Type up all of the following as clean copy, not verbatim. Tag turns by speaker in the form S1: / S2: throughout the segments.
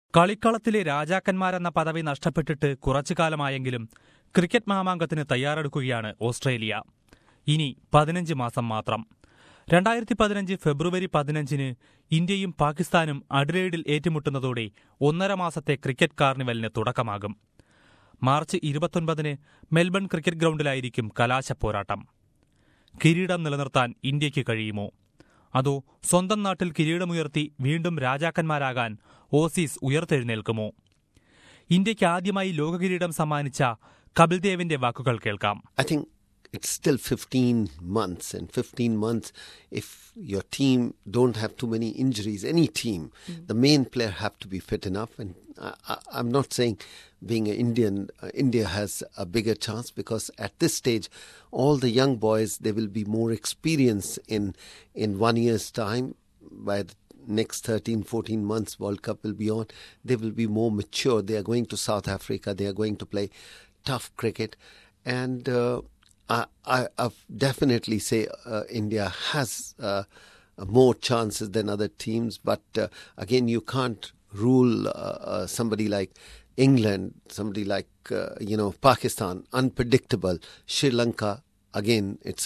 S1: കളിക്കളത്തിലെ രാജാക്കന്മാരെന്ന പദവി നഷ്ടപ്പെട്ടിട്ട് കുറച്ചുകാലമായെങ്കിലും cricket മാമാങ്കത്തിന് തയ്യാറെടുക്കുകയാണ് Australia. ഇനി 15 മാസം മാത്രം. 2015 ഫെബ്രുവരി 15-ന് ഇന്ത്യയും പാകിസ്ഥാനും അഡ്ലെയ്ഡിൽ ഏറ്റുമുട്ടുന്നതോടെ 1.5 മാസത്തെ ക്രിക്കറ്റ് കാർണിവലിന് തുടക്കമാകും. മാർച്ച് 29-ന് മെൽബൺ ക്രിക്കറ്റ് ഗ്രൗണ്ടിലായിരിക്കും കലാശപ്പോരാട്ടം. കിരീടം നിലനിർത്താൻ ഇന്ത്യയ്ക്ക് കഴിയുമോ? അതോ സ്വന്തം നാട്ടിൽ കിരീടമുയർത്തി വീണ്ടും രാജാക്കന്മാരാകാൻ ഓസീസ് ഉയർത്തെഴുന്നേൽക്കുമോ? ഇന്ത്യയ്ക്ക് ആദ്യമായി ലോകകിരീടം സമ്മാനിച്ച കപിൽ ദേവിന്റെ വാക്കുകൾ കേൾക്കാം.
S2: It's still 15 months, and 15 months, if your team don't have too many injuries, any team, the main player have to be fit enough. And I'm not saying being an Indian, India has a bigger chance, because at this stage, all the young boys, they will be more experienced in 1 year's time. By the next 13-14 months, World Cup will be on. They will be more mature. They are going to South Africa. They are going to play tough cricket. And I definitely say India has more chances than other teams, but again, you can't rule somebody like England, somebody like Pakistan, unpredictable. Sri Lanka, again, it's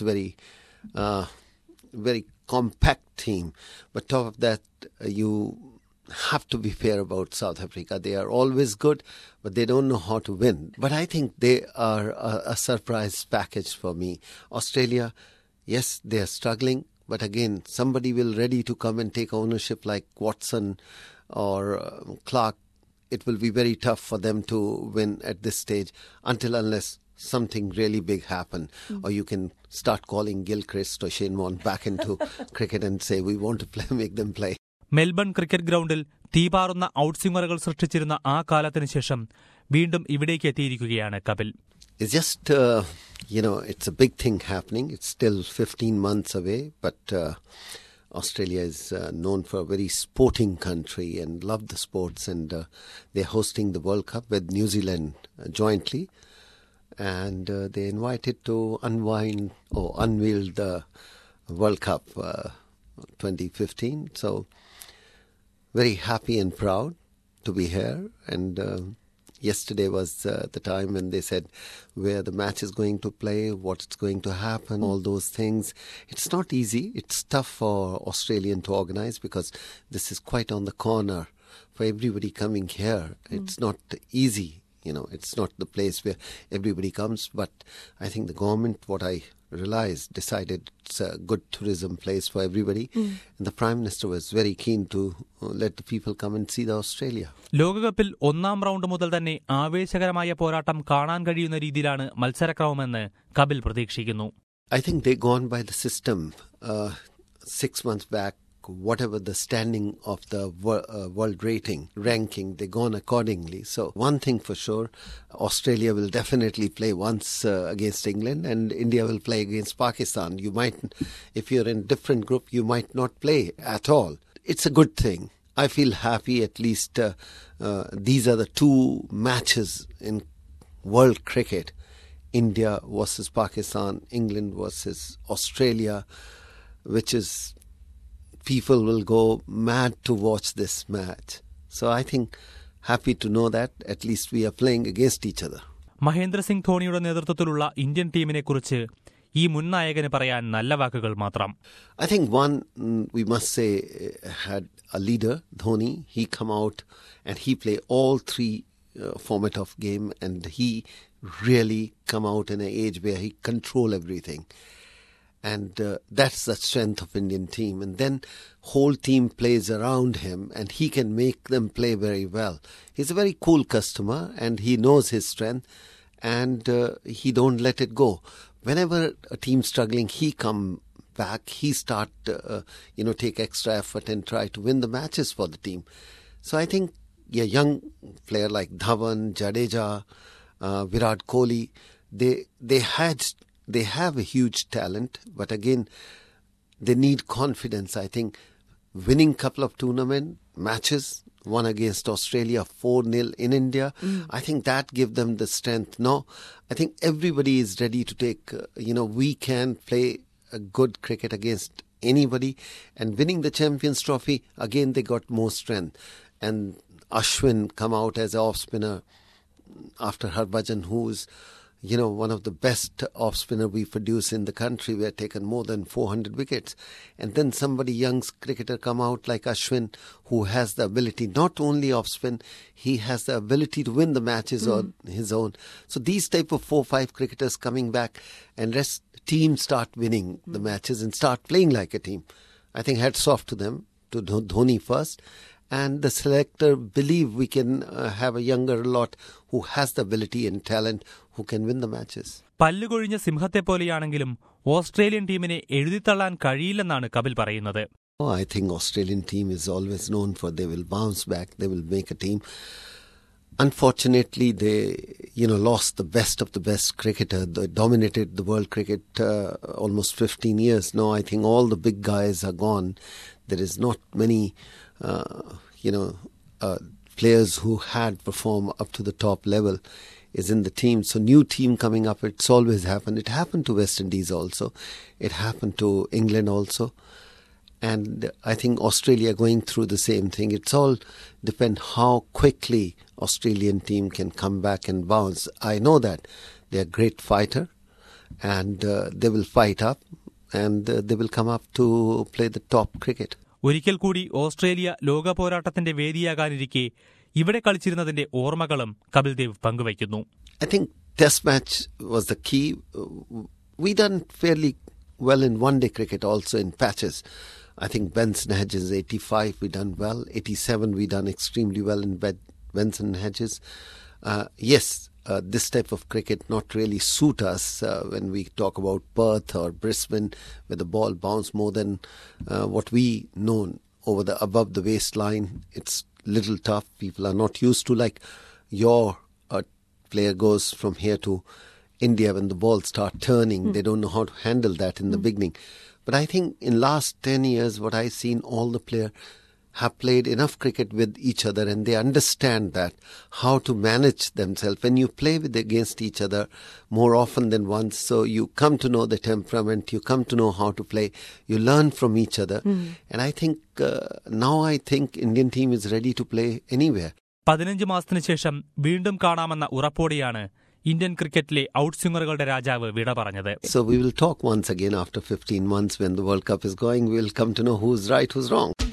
S2: very compact team. But top of that, you have to be fair about South Africa. They are always good, but they don't know how to win. But I think they are a surprise package for me. Australia, yes, they are struggling, but again, somebody will ready to come and take ownership like Watson or Clark. It will be very tough for them to win at this stage unless something really big happen, or you can start calling Gilchrist or Shane Warne back into cricket and say, we want to play, make them play.
S1: Melbourne cricket ഗ്രൗണ്ടിൽ തീപാറുന്ന ഔട്ട്സ്വിംഗറുകൾ സൃഷ്ടിച്ചിരുന്ന ആ കാലത്തിനു ശേഷം വീണ്ടും ഇവിടേക്ക് എത്തിയിരിക്കുകയാണ് Kapil.
S2: It's just, it's a big thing happening. It's still 15 months away, but Australia is known for a very sporting country and love the sports, and they're hosting the World Cup with New Zealand jointly, and they invited to unveil the World Cup 2015. So very happy and proud to be here, and yesterday was the time when they said where the match is going to play, what's going to happen, all those things. It's not easy. It's tough for Australian to organize, because this is quite on the corner for everybody coming here. It's not easy, it's not the place where everybody comes, but I think the government, what I realized, decided it's a good tourism place for everybody, and the Prime Minister was very keen to let the people come and see the Australia.
S1: ലോകകപ്പിൽ 1-ാം round മുതൽ തന്നെ ആവേശകരമായ പോരാട്ടം കാണാൻ കഴിയുന്ന രീതിയിലാണ് മത്സരക്രമമെന്ന് കപിൽ പ്രതീക്ഷിക്കുന്നു.
S2: I think they gone by the system 6 months back. Whatever the standing of the world ranking, they gone accordingly. So one thing for sure, Australia will definitely play once against England, and India will play against Pakistan. You might, if you're in different group, you might not play at all. It's a good thing. I feel happy. At least these are the 2 matches in world cricket: India versus Pakistan, England versus Australia, which is, people will go mad to watch this match. So I think happy to know that at least we are playing against each other.
S1: Mahendra Singh ധോണിയുടെ നേതൃത്വത്തിലുള്ള Indian ടീമിനെക്കുറിച്ച് ഈ മുൻ നായകന് പറയാൻ നല്ല വാക്കുകൾ മാത്രം.
S2: I think one, we must say, had a leader, Dhoni. He come out and he play all 3 format of game, and he really come out in an age where he control everything. And that's the strength of Indian team. And then whole team plays around him, and he can make them play very well. He's a very cool customer, and he knows his strength, and he don't let it go. Whenever a team's struggling, he come back. He start, take extra effort and try to win the matches for the team. So I think a young player like Dhawan, Jadeja, Virat Kohli, they have a huge talent, but again, they need confidence. I think winning couple of tournament matches, one against Australia, 4-0 in India, I think that give them the strength. Now, I think everybody is ready to take, we can play a good cricket against anybody, and winning the Champions Trophy, again, they got more strength. And Ashwin come out as an off-spinner after Harbhajan, who's, one of the best off-spinner we produce in the country. We have taken more than 400 wickets. And then somebody young cricketer come out like Ashwin, who has the ability, not only off-spin, he has the ability to win the matches on his own. So these type of 4-5 cricketers coming back and rest team start winning the matches and start playing like a team. I think hats off to them, to Dhoni first. And the selector believe we can have a younger lot who has the ability and talent who can win the matches.
S1: പല്ലുകൊഴിഞ്ഞ സിംഹത്തെ പോലെയാണെങ്കിലും Australian ടീമിനെ എഴുതിത്തള്ളാൻ കഴിയില്ലെന്നാണ് കപിൽ പറയുന്നത്.
S2: I think Australian team is always known for they will bounce back, they will make a team. Unfortunately, they, lost the best of the best cricketer. They dominated the world cricket almost 15 years. Now I think all the big guys are gone. There is not many players who had performed up to the top level is in the team. So new team coming up, it's always happened. It happened to West Indies also. It happened to England also. And I think Australia going through the same thing. It's all depend how quickly Australian team can come back and bounce. I know that they're a great fighter and they will fight up and they will come up to play the top cricket.
S1: ഒരിക്കൽ കൂടി Australia ലോക പോരാട്ടത്തിന്റെ വേദിയാകാനിരിക്കെ ഇവിടെ കളിച്ചിരുന്നതിന്റെ ഓർമ്മകളും കപിൽ ദേവ് പങ്കുവയ്ക്കുന്നു.
S2: I think test match was the key. We done fairly well in one-day cricket also in patches. I think Benson Hedges 85 we done well. 87 we done extremely well in Benson Hedges. Yes, this type of cricket not really suit us when we talk about Perth or Brisbane, where the ball bounce more than what we know over the above the waistline. It's little tough. People are not used to like your player goes from here to India when the ball start turning. They don't know how to handle that in the beginning. But I think in last 10 years, what I've seen, all the players have played enough cricket with each other and they understand that how to manage themselves. When you play against each other more often than once, so you come to know the temperament, you come to know how to play, you learn from each other. And I think now I think Indian team is ready to play anywhere.
S1: 15 മാസത്തിനു ശേഷം വീണ്ടും കാണാമെന്ന ഉറപ്പോടെയാണ് Indian ക്രിക്കറ്റിലെ ഔട്ട്സ്വിംഗറുകളുടെ രാജാവ് വിട പറഞ്ഞത്.
S2: So we will talk once again after 15 months when the World Cup is going. We will come to know who's right, who's wrong.